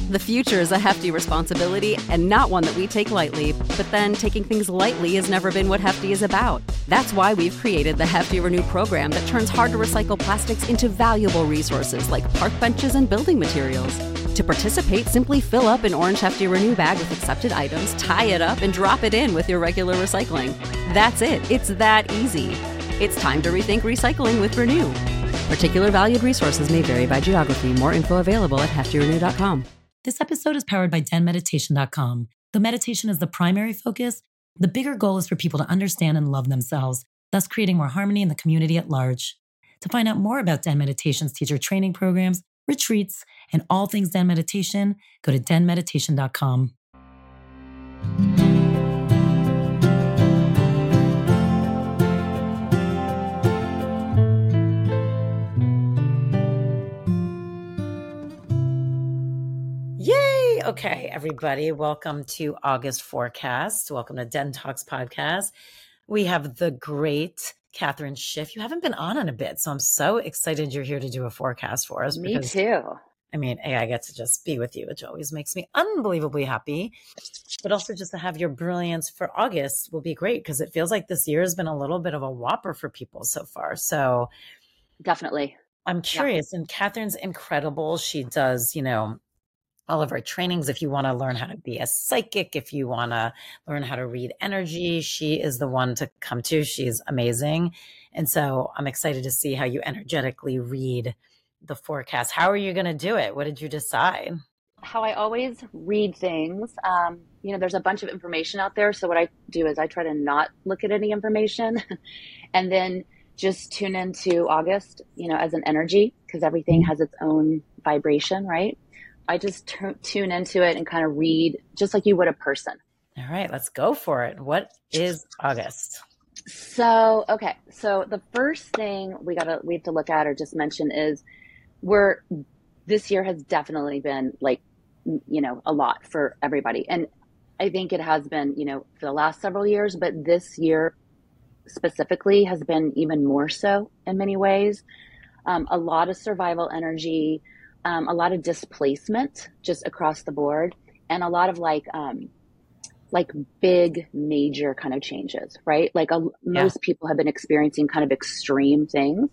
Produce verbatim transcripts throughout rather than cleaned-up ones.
The future is a hefty responsibility and not one that we take lightly, but then taking things lightly has never been what Hefty is about. That's why we've created the Hefty Renew program that turns hard-to-recycle plastics into valuable resources like park benches and building materials. To participate, simply fill up an orange Hefty Renew bag with accepted items, tie it up, and drop it in with your regular recycling. That's it. It's that easy. It's time to rethink recycling with Renew. Particular valued resources may vary by geography. More info available at hefty renew dot com. This episode is powered by den meditation dot com. Though meditation is the primary focus, the bigger goal is for people to understand and love themselves, thus creating more harmony in the community at large. To find out more about Den Meditation's teacher training programs, retreats, and all things Den Meditation, go to den meditation dot com. Yay! Okay, everybody, welcome to August Forecast. Welcome to Den Talks Podcast. We have the great Catherine Schiff. You haven't been on in a bit, so I'm so excited you're here to do a forecast for us. Me because, too. I mean, A, I get to just be with you, which always makes me unbelievably happy. But also just to have your brilliance for August will be great because it feels like this year has been a little bit of a whopper for people so far. So definitely. I'm curious. Yeah. And Catherine's incredible. She does, you know, all of our trainings. If you want to learn how to be a psychic, if you want to learn how to read energy, she is the one to come to. She's amazing. And so I'm excited to see how you energetically read the forecast. How are you going to do it? What did you decide? How I always read things, um, you know, there's a bunch of information out there. So what I do is I try to not look at any information and then just tune into August, you know, as an energy, because everything has its own vibration, right? I just t- tune into it and kind of read just like you would a person. All right, let's go for it. What is August? So, okay. So the first thing we gotta, we have to look at or just mention is we're, this year has definitely been like, you know, a lot for everybody. And I think it has been, you know, for the last several years, but this year specifically has been even more so in many ways. Um, a lot of survival energy, Um, a lot of displacement just across the board, and a lot of like, um, like big major kind of changes, right? Like a, most yeah. people have been experiencing kind of extreme things.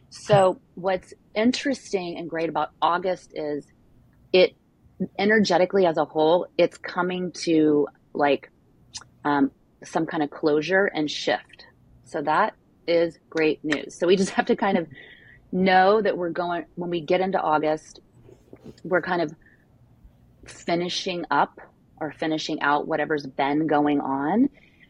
So what's interesting and great about August is it energetically as a whole, it's coming to like um, some kind of closure and shift. So that is great news. So we just have to kind of know that we're going, when we get into August, we're kind of finishing up or finishing out whatever's been going on.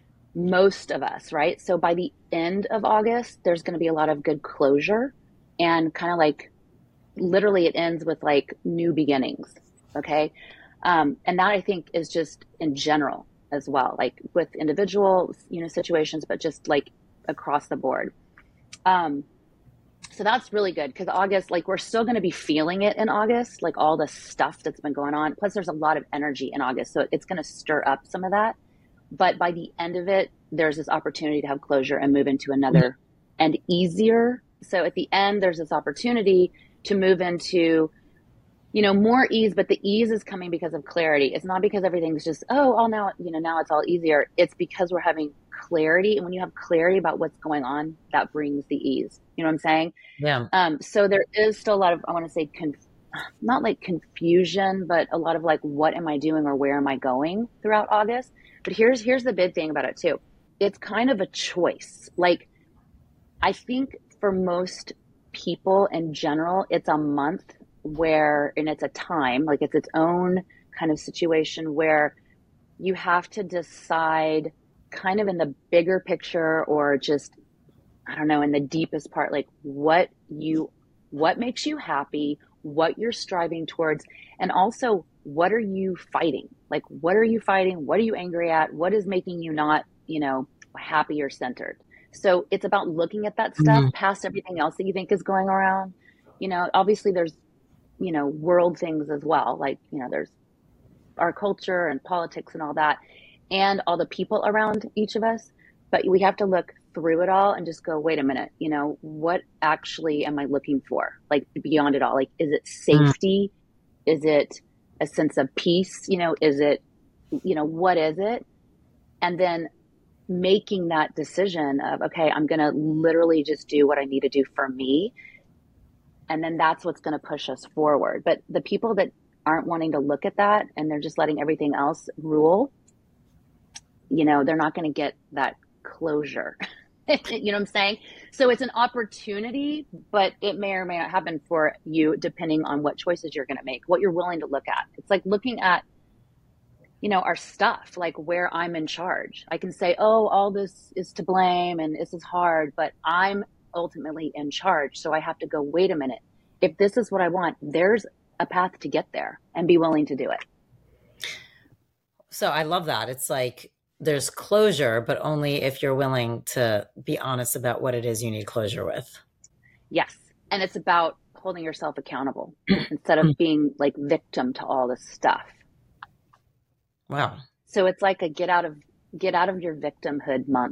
Most of us, right? So by the end of August, there's going to be a lot of good closure and kind of like, literally it ends with like new beginnings. Okay. Um, and that I think is just in general as well, like with individual, you know, situations, but just like across the board. Um, So that's really good because August, like we're still going to be feeling it in August, like all the stuff that's been going on. Plus there's a lot of energy in August. So it's going to stir up some of that. But by the end of it, there's this opportunity to have closure and move into another and easier. So at the end, there's this opportunity to move into, you know, more ease, but the ease is coming because of clarity. It's not because everything's just, oh, all now, you know, now it's all easier. It's because we're having clarity. And when you have clarity about what's going on, that brings the ease. You know what I'm saying? Yeah. Um, so there is still a lot of, I want to say, conf- not like confusion, but a lot of like, what am I doing or where am I going throughout August? But here's, here's the big thing about it too. It's kind of a choice. Like, I think for most people in general, it's a month where, and it's a time, like it's its own kind of situation where you have to decide kind of in the bigger picture or just, I don't know, in the deepest part, like what you, what makes you happy, what you're striving towards, and also what are you fighting? Like, what are you fighting? What are you angry at? What is making you not, you know, happy or centered? So it's about looking at that stuff mm-hmm. past everything else that you think is going around. You know, obviously there's, you know, world things as well. Like, you know, there's our culture and politics and all that, and all the people around each of us. But we have to look through it all and just go, wait a minute, you know, what actually am I looking for? Like beyond it all, like, is it safety? Mm. Is it a sense of peace? You know, is it, you know, what is it? And then making that decision of, okay, I'm going to literally just do what I need to do for me. And then that's what's going to push us forward. But the people that aren't wanting to look at that and they're just letting everything else rule, you know, they're not going to get that closure. You know what I'm saying? So it's an opportunity, but it may or may not happen for you depending on what choices you're going to make, what you're willing to look at. It's like looking at, you know, our stuff, like where I'm in charge. I can say, oh, all this is to blame and this is hard, but I'm ultimately in charge. So I have to go, wait a minute. If this is what I want, there's a path to get there, and be willing to do it. So I love that. It's like there's closure, but only if you're willing to be honest about what it is you need closure with. Yes. And it's about holding yourself accountable instead of being like victim to all this stuff. Wow. So it's like a get out of get out of your victimhood month.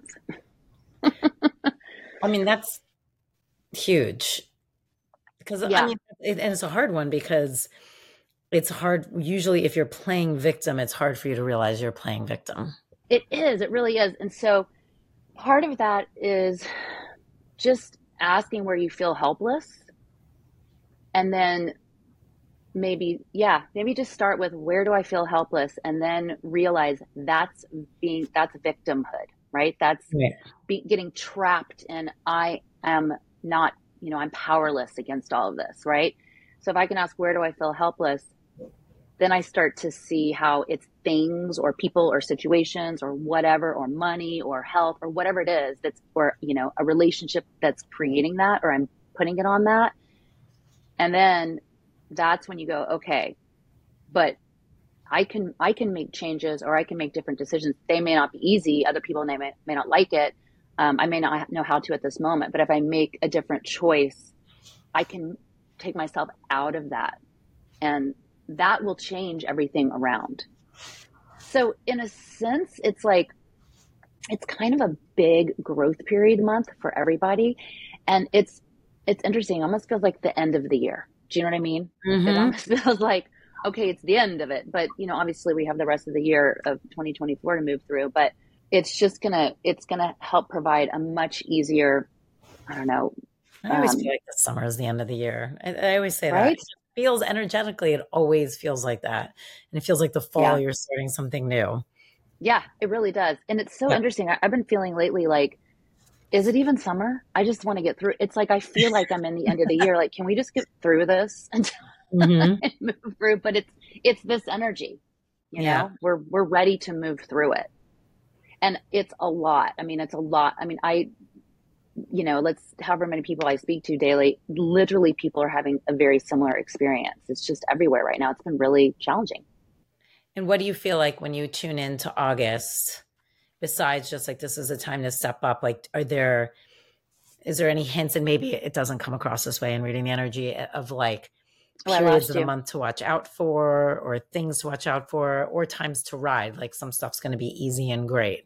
I mean, that's huge. Because yeah. I mean, it, and it's a hard one because it's hard. Usually if you're playing victim, it's hard for you to realize you're playing victim. It is. It really is. And so part of that is just asking where you feel helpless. And then maybe, yeah, maybe just start with where do I feel helpless? And then realize that's being, that's victimhood, right? That's yeah. be, getting trapped in, I am not, you know, I'm powerless against all of this, right? So if I can ask, where do I feel helpless? Then I start to see how it's things or people or situations or whatever, or money or health or whatever it is that's, or, you know, a relationship that's creating that, or I'm putting it on that. And then that's when you go, okay, but I can, I can make changes, or I can make different decisions. They may not be easy. Other people may, may not like it. Um, I may not know how to at this moment, but if I make a different choice, I can take myself out of that, and that will change everything around. So in a sense, it's like, it's kind of a big growth period month for everybody. And it's, it's interesting. It almost feels like the end of the year. Do you know what I mean? Mm-hmm. It almost feels like, okay, it's the end of it. But, you know, obviously we have the rest of the year of twenty twenty-four to move through, but it's just gonna, it's gonna help provide a much easier, I don't know. I always um, feel like the summer is the end of the year. I, I always say right? that. It feels energetically, it always feels like that. And it feels like the fall, yeah. You're starting something new. Yeah, it really does. And it's so yeah. interesting. I, I've been feeling lately like, is it even summer? I just want to get through. It's like, I feel like I'm in the end of the year. Like, can we just get through this and, mm-hmm. and move through? But it's, it's this energy, you yeah. know, we're, we're ready to move through it. And it's a lot. I mean, it's a lot. I mean, I, you know, let's, however many people I speak to daily, literally people are having a very similar experience. It's just everywhere right now. It's been really challenging. And what do you feel like when you tune into August, besides just like, this is a time to step up? Like, are there, is there any hints, and maybe it doesn't come across this way in reading the energy, of like periods of the month to watch out for, or things to watch out for, or times to ride? Like, some stuff's going to be easy and great.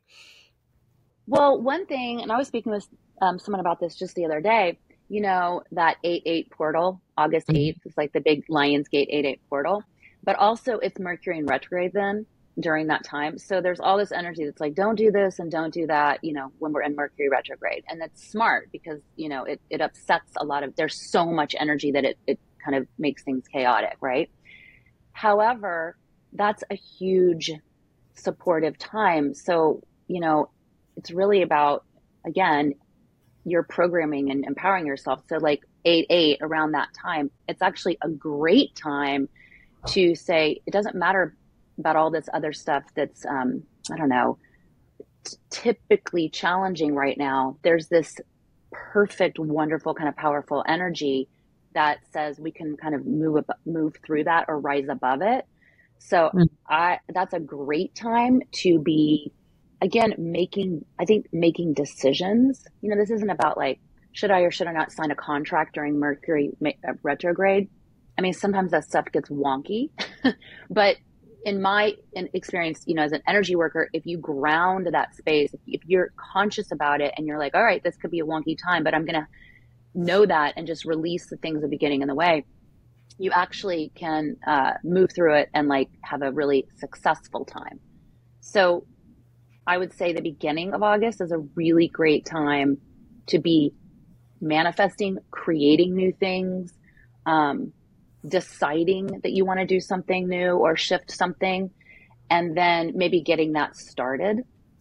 Well, one thing, and I was speaking with um, someone about this just the other day, you know, that eight eight portal, August eighth, is like the big Lionsgate eight eight portal, but also it's Mercury in retrograde then during that time. So there's all this energy that's like, don't do this and don't do that, you know, when we're in Mercury retrograde. And that's smart because, you know, it, it upsets a lot of, there's so much energy that it, it kind of makes things chaotic, right? However, that's a huge supportive time. So, you know, it's really about, again, your programming and empowering yourself. So like eight eight around that time, it's actually a great time to say, it doesn't matter about all this other stuff that's, um, I don't know, t- typically challenging right now. There's this perfect, wonderful, kind of powerful energy that says we can kind of move up, move through that or rise above it. So mm. I, that's a great time to be, again, making, I think making decisions. You know, this isn't about like, should I or should I not sign a contract during Mercury retrograde? I mean, sometimes that stuff gets wonky, but in my in experience, you know, as an energy worker, if you ground that space, if you're conscious about it and you're like, all right, this could be a wonky time, but I'm going to know that and just release the things that are getting in the way, you actually can uh, move through it and like have a really successful time. So I would say the beginning of August is a really great time to be manifesting, creating new things, um, deciding that you want to do something new or shift something, and then maybe getting that started.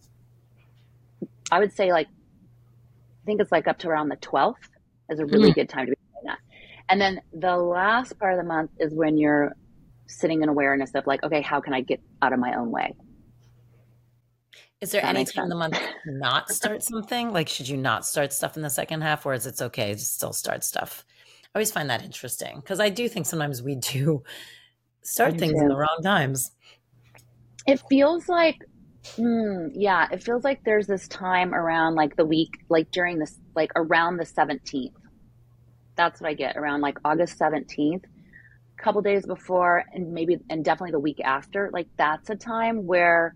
I would say like, I think it's like up to around the twelfth is a really mm. good time to be doing that. And then the last part of the month is when you're sitting in awareness of like, okay, how can I get out of my own way? Is there any time in the month to not start something? Like, should you not start stuff in the second half, or is it okay to still start stuff? I always find that interesting because I do think sometimes we do start things too. in the wrong times. It feels like, mm, yeah, it feels like there's this time around like the week, like during this, like around the seventeenth. That's what I get, around like August seventeenth, a couple days before, and maybe, and definitely the week after. Like that's a time where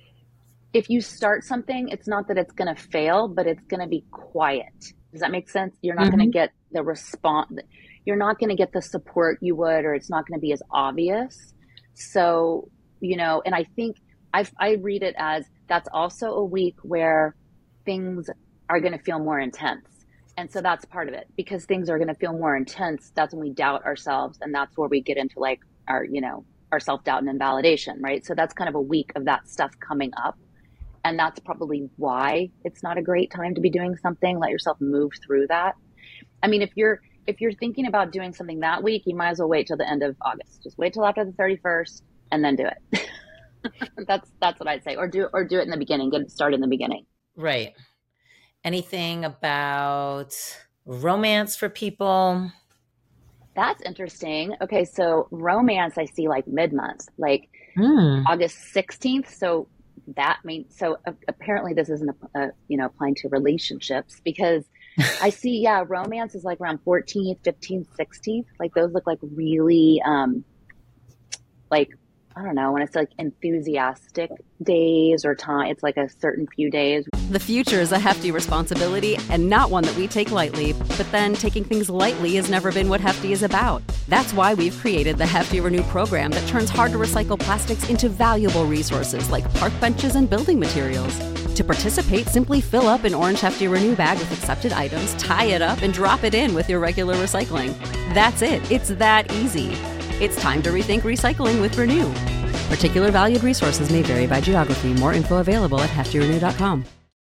if you start something, it's not that it's going to fail, but it's going to be quiet. Does that make sense? You're not mm-hmm. going to get the response. You're not going to get the support you would, or it's not going to be as obvious. So, you know, and I think I I read it as that's also a week where things are going to feel more intense. And so that's part of it, because things are going to feel more intense. That's when we doubt ourselves. And that's where we get into like our, you know, our self-doubt and invalidation, right? So that's kind of a week of that stuff coming up. And that's probably why it's not a great time to be doing something. Let yourself move through that. I mean, if you're if you're thinking about doing something that week, you might as well wait till the end of August. Just wait till after the thirty-first and then do it. that's that's what I'd say. Or do or do it in the beginning. Get it started in the beginning. Right. Anything about romance for people? That's interesting. Okay, so romance I see like mid-month, like mm. August sixteenth. So that means, so uh, apparently this isn't, a, a, you know, applying to relationships, because I see, yeah, romance is like around fourteenth, fifteenth, sixteenth. Like those look like really, um, like, I don't know, when it's like enthusiastic days or time, it's like a certain few days. The future is a hefty responsibility and not one that we take lightly. But then taking things lightly has never been what Hefty is about. That's why we've created the Hefty Renew program that turns hard to recycle plastics into valuable resources like park benches and building materials. To participate, simply fill up an orange Hefty Renew bag with accepted items, tie it up, and drop it in with your regular recycling. That's it. It's that easy. It's time to rethink recycling with Renew. Particular valued resources may vary by geography. More info available at hefty renew dot com.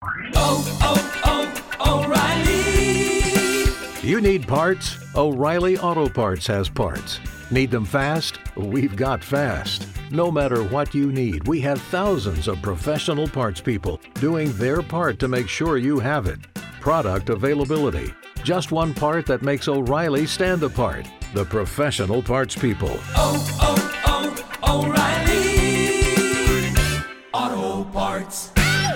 Oh, oh, oh, O'Reilly! You need parts? O'Reilly Auto Parts has parts. Need them fast? We've got fast. No matter what you need, we have thousands of professional parts people doing their part to make sure you have it. Product availability. Just one part that makes O'Reilly stand apart. The professional parts people. Oh, oh, oh, O'Reilly Auto Parts.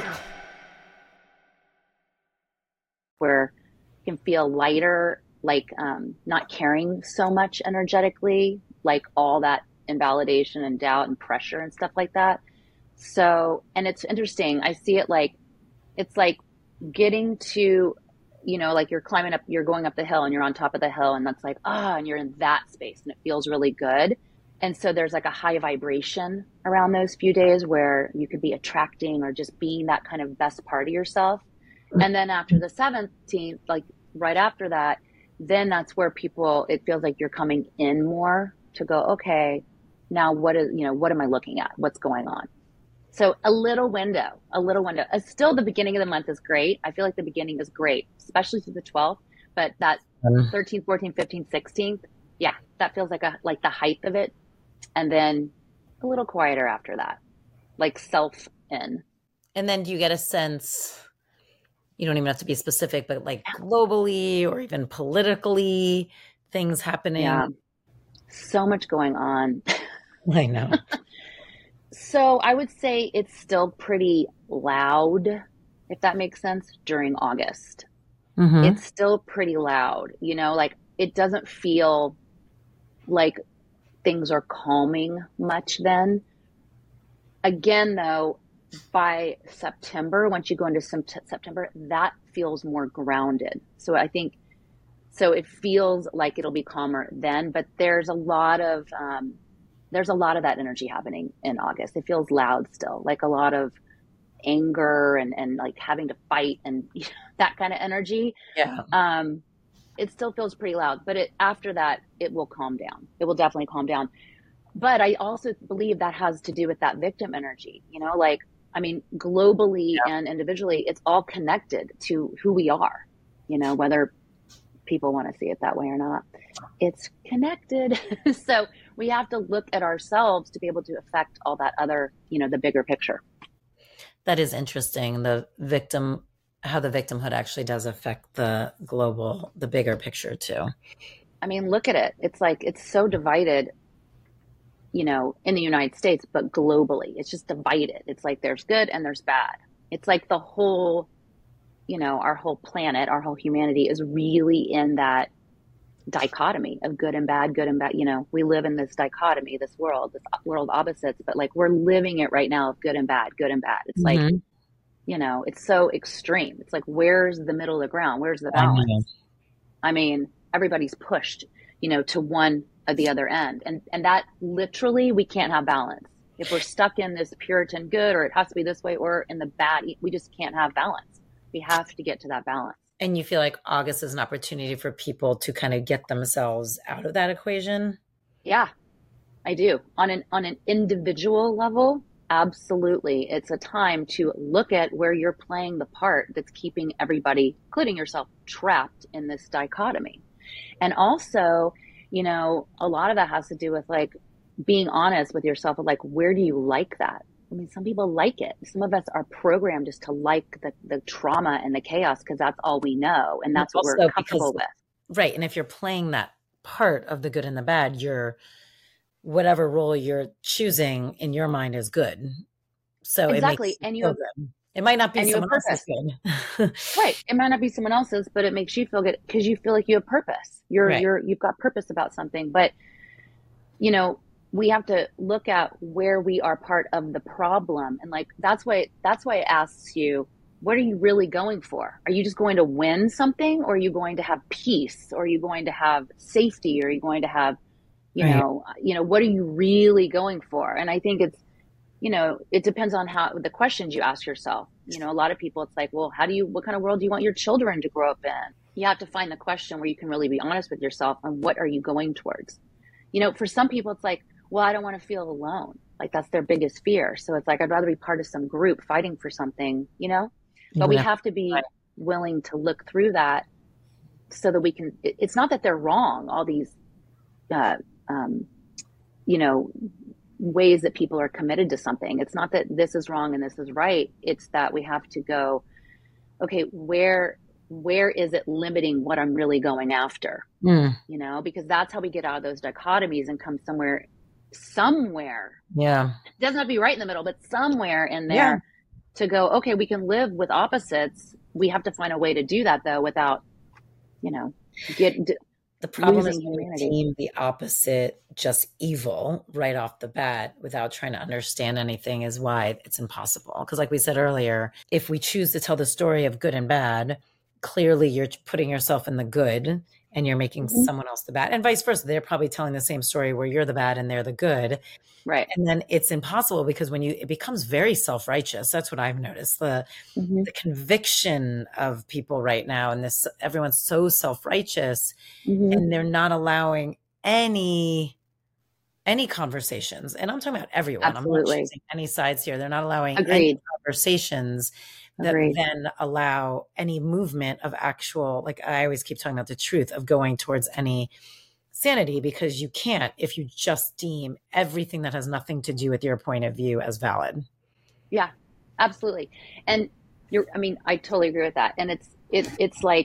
Where you can feel lighter, like um, not caring so much energetically, like all that invalidation and doubt and pressure and stuff like that. So, and it's interesting. I see it like, it's like getting to, you know, like you're climbing up, you're going up the hill and you're on top of the hill, and that's like, ah, oh, and you're in that space and it feels really good. And so there's like a high vibration around those few days where you could be attracting or just being that kind of best part of yourself. And then after the seventeenth, like right after that, then that's where people, it feels like you're coming in more to go, okay, now what is, you know, what am I looking at? What's going on? So a little window, a little window. Uh, still, the beginning of the month is great. I feel like the beginning is great, especially through the twelfth. But that thirteenth, fourteenth, fifteenth, sixteenth, yeah, that feels like a like the height of it. And then a little quieter after that, like self in. And then do you get a sense, you don't even have to be specific, but like globally or even politically, things happening? Yeah, so much going on. I know. So I would say it's still pretty loud, if that makes sense, during August. Mm-hmm. It's still pretty loud, you know, like it doesn't feel like things are calming much then. Again, though, by September, once you go into some t- September, that feels more grounded. So I think So it feels like it'll be calmer then, but there's a lot of, um, there's a lot of that energy happening in August. It feels loud still, like a lot of anger and, and like having to fight and that kind of energy. Yeah. Um, it still feels pretty loud, but it, after that, it will calm down. It will definitely calm down. But I also believe that has to do with that victim energy, you know, like, I mean, globally yeah. and individually, it's all connected to who we are, you know, whether people want to see it that way or not, it's connected. So we have to look at ourselves to be able to affect all that other, you know, the bigger picture. That is interesting. The victim, how the victimhood actually does affect the global, the bigger picture too. I mean, look at it. It's like, it's so divided, you know, in the United States, but globally, it's just divided. It's like, there's good and there's bad. It's like the whole, you know, our whole planet, our whole humanity is really in that dichotomy of good and bad, good and bad. You know, we live in this dichotomy, this world, this world opposites, but like we're living it right now of good and bad, good and bad. It's mm-hmm. like, you know, it's so extreme. It's like, where's the middle of the ground? Where's the balance? I, I mean, everybody's pushed, you know, to one or the other end. And, and that literally, we can't have balance. If we're stuck in this Puritan good, or it has to be this way, or in the bad, we just can't have balance. We have to get to that balance. And you feel like August is an opportunity for people to kind of get themselves out of that equation? Yeah, I do. On an on an individual level, absolutely. It's a time to look at where you're playing the part that's keeping everybody, including yourself, trapped in this dichotomy. And also, you know, a lot of that has to do with like being honest with yourself of like, where do you like that? I mean, some people like it. Some of us are programmed just to like the, the trauma and the chaos because that's all we know. And that's what we're comfortable because, with. Right. And if you're playing that part of the good and the bad, you're, whatever role you're choosing in your mind is good. So exactly. It makes and you have, it might not be someone else's good. Right. It might not be someone else's, but it makes you feel good because you feel like you have purpose. You're, right. you're, you've got purpose about something. But, you know, we have to look at where we are part of the problem. And like, that's why, that's why it asks you, what are you really going for? Are you just going to win something, or are you going to have peace? Or are you going to have safety? Or are you going to have, you right. know, you know, what are you really going for? And I think it's, you know, it depends on how the questions you ask yourself. You know, a lot of people, it's like, well, how do you, what kind of world do you want your children to grow up in? You have to find the question where you can really be honest with yourself on what are you going towards? You know, for some people, it's like, well, I don't want to feel alone. Like that's their biggest fear. So it's like, I'd rather be part of some group fighting for something, you know, but yeah. we have to be willing to look through that so that we can, it's not that they're wrong. All these, uh, um, you know, ways that people are committed to something. It's not that this is wrong and this is right. It's that we have to go, okay, where, where is it limiting what I'm really going after? Mm. You know, because that's how we get out of those dichotomies and come somewhere somewhere. Yeah. It doesn't have to be right in the middle, but somewhere in there yeah. to go, okay, we can live with opposites. We have to find a way to do that though, without, you know, get the problem is when we deem the opposite just evil right off the bat without trying to understand anything is why it's impossible. Because like we said earlier, if we choose to tell the story of good and bad, clearly you're putting yourself in the good and you're making mm-hmm. someone else the bad, and vice versa. They're probably telling the same story where you're the bad and they're the good. Right. And then it's impossible because when you, it becomes very self-righteous. That's what I've noticed. The, mm-hmm. the conviction of people right now, and this, everyone's so self-righteous mm-hmm. and they're not allowing any, any conversations. And I'm talking about everyone. Absolutely. I'm not choosing any sides here. They're not allowing Agreed. any conversations that Agreed. then allow any movement of actual, like I always keep talking about the truth of going towards any sanity, because you can't if you just deem everything that has nothing to do with your point of view as valid. Yeah, absolutely. And you're, I mean, I totally agree with that. And it's, it, it's like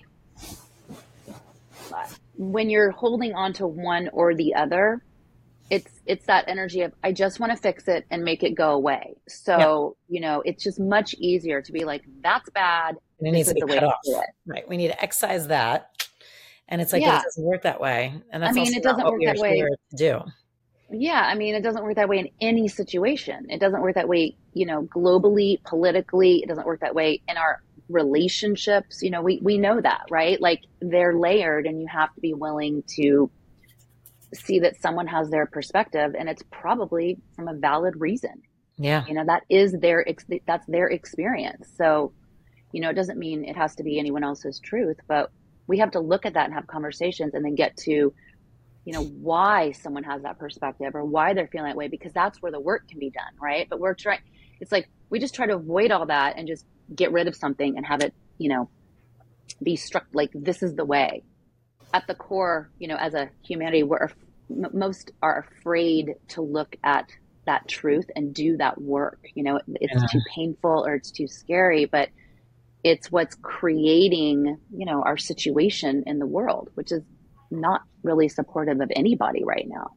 when you're holding on to one or the other, it's, it's that energy of, I just want to fix it and make it go away. So, yeah. you know, it's just much easier to be like, that's bad. And it needs to be cut off. Right. We need to excise that. And it's like, yeah. it doesn't work that way. And that's I mean, also it doesn't not what work we that are way. here to do. Yeah. I mean, it doesn't work that way in any situation. It doesn't work that way, you know, globally, politically. It doesn't work that way in our relationships, you know, we, we know that, right? Like they're layered and you have to be willing to see that someone has their perspective and it's probably from a valid reason. Yeah. You know, that is their, that's their experience. So, you know, it doesn't mean it has to be anyone else's truth, but we have to look at that and have conversations and then get to, you know, why someone has that perspective or why they're feeling that way, because that's where the work can be done. Right. But we're trying, it's like, we just try to avoid all that and just get rid of something and have it, you know, be struck like this is the way. At the core, you know, as a humanity, we're most are afraid to look at that truth and do that work. You know, it's yeah. too painful or it's too scary, but it's what's creating, you know, our situation in the world, which is not really supportive of anybody right now.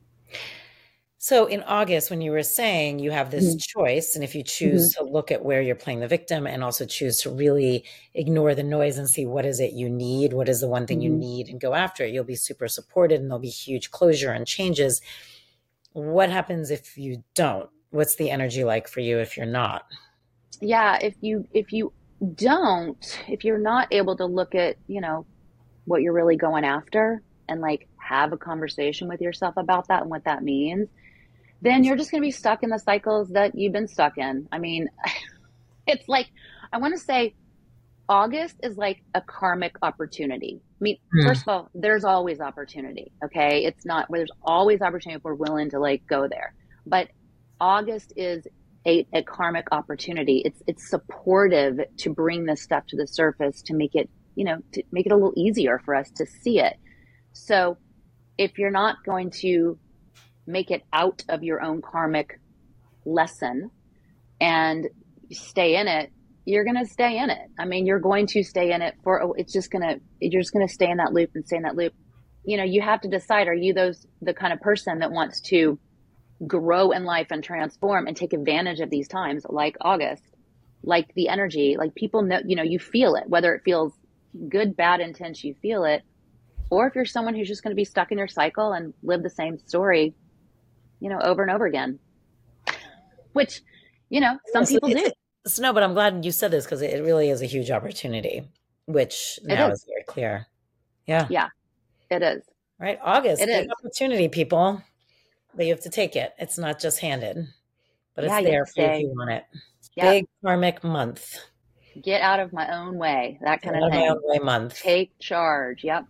So in August, when you were saying you have this mm-hmm. choice, and if you choose mm-hmm. to look at where you're playing the victim and also choose to really ignore the noise and see what is it you need, what is the one thing mm-hmm. you need and go after it, you'll be super supported and there'll be huge closure and changes. What happens if you don't? What's the energy like for you if you're not? Yeah, if you if you don't, if you're not able to look at, you know, what you're really going after and like have a conversation with yourself about that and what that means, then you're just going to be stuck in the cycles that you've been stuck in. I mean, it's like, I want to say August is like a karmic opportunity. I mean, mm. first of all, there's always opportunity. Okay. It's not where there's always opportunity if we're willing to like go there, but August is a, a karmic opportunity. It's, it's supportive to bring this stuff to the surface, to make it, you know, to make it a little easier for us to see it. So if you're not going to make it out of your own karmic lesson and stay in it, you're going to stay in it. I mean, you're going to stay in it for, it's just going to, you're just going to stay in that loop and stay in that loop. You know, you have to decide, are you those, the kind of person that wants to grow in life and transform and take advantage of these times like August, like the energy, like people know, you know, you feel it, whether it feels good, bad, intense, you feel it. Or if you're someone who's just going to be stuck in your cycle and live the same story, you know, over and over again, which, you know, some people do. So, no, but I'm glad you said this because it really is a huge opportunity, which now is. is very clear. Yeah. Yeah, it is. Right. August, it big is. Opportunity, people, but you have to take it. It's not just handed, but it's yeah, there for you if you want it. Yeah. Big karmic month. Get out of my own way. That kind Get of thing. Out of my own way month. Take charge. Yep.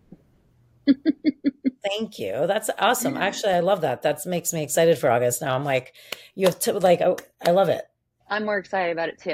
Thank you. That's awesome. Actually, I love that. That makes me excited for August. Now I'm like, you have to like, oh, I love it. I'm more excited about it too.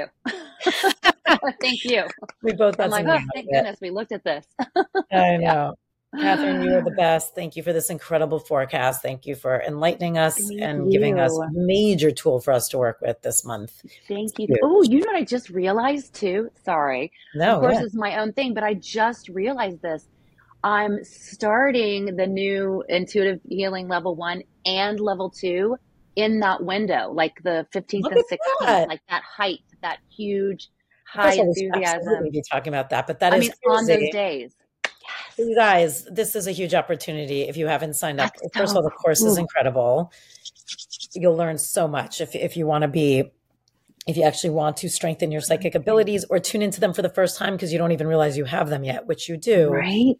Thank you. We both. I'm like, oh, thank goodness we looked at this. I know. Yeah. Catherine, you are the best. Thank you for this incredible forecast. Thank you for enlightening us Thank and you. giving us a major tool for us to work with this month. Thank you. Oh, you know what I just realized too? Sorry. No, of course, yeah. it's my own thing, but I just realized this. I'm starting the new intuitive healing level one and level two in that window, like the fifteenth Look and sixteenth, that. Like that height, that huge high enthusiasm. We'll be talking about that, but that I is mean, crazy. on those days. Yes. You guys, this is a huge opportunity. If you haven't signed up, That's first so of all, the course cool. is incredible. You'll learn so much if if you want to be, if you actually want to strengthen your psychic abilities or tune into them for the first time because you don't even realize you have them yet, which you do. Right.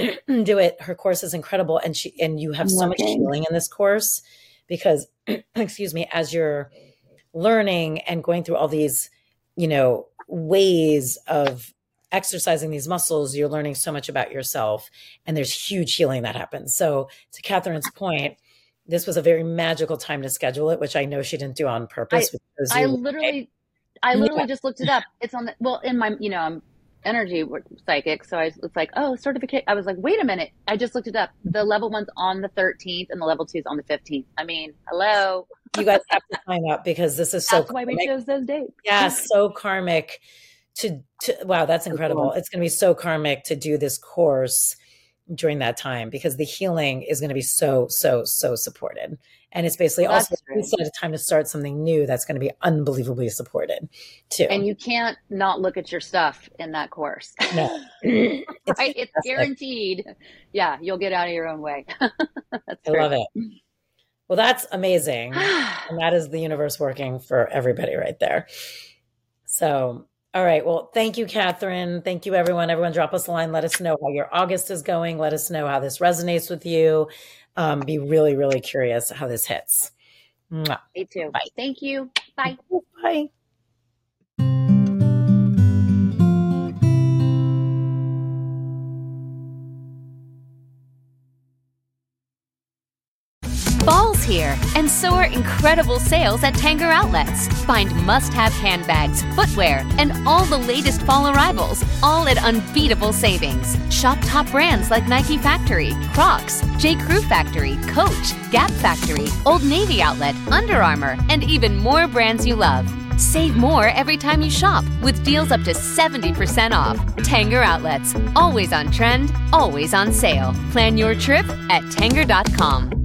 Do it. Her course is incredible. And she, and you have so much healing in this course because, excuse me, as you're learning and going through all these, you know, ways of exercising these muscles, you're learning so much about yourself and there's huge healing that happens. So to Catherine's point, this was a very magical time to schedule it, which I know she didn't do on purpose. I, I literally, I literally yeah. just looked it up. It's on the, well, in my, you know, I'm energy psychic. So I was like, oh, certificate. I was like, wait a minute. I just looked it up. The level one's on the thirteenth and the level two is on the fifteenth. I mean, hello. You guys have to sign up because this is so That's karmic. Why we chose those dates. Yeah. So karmic to, to wow, that's incredible. It's going to be so karmic to do this course during that time because the healing is going to be so, so, so supported. And it's basically well, also a time to start something new that's going to be unbelievably supported too. And you can't not look at your stuff in that course. No. Right? It's, it's guaranteed. Yeah, you'll get out of your own way. That's I love it. Well, that's amazing. And that is the universe working for everybody right there. So All right. Well, thank you, Catherine. Thank you, everyone. Everyone drop us a line. Let us know how your August is going. Let us know how this resonates with you. Um, be really, really curious how this hits. Mwah. Me too. Bye. Thank you. Bye. Bye. Fall's here, and so are incredible sales at Tanger Outlets. Find must-have handbags, footwear, and all the latest fall arrivals, all at unbeatable savings. Shop top brands like Nike Factory, Crocs, J. Crew Factory, Coach, Gap Factory, Old Navy Outlet, Under Armour, and even more brands you love. Save more every time you shop with deals up to seventy percent off. Tanger Outlets, always on trend, always on sale. Plan your trip at tanger dot com.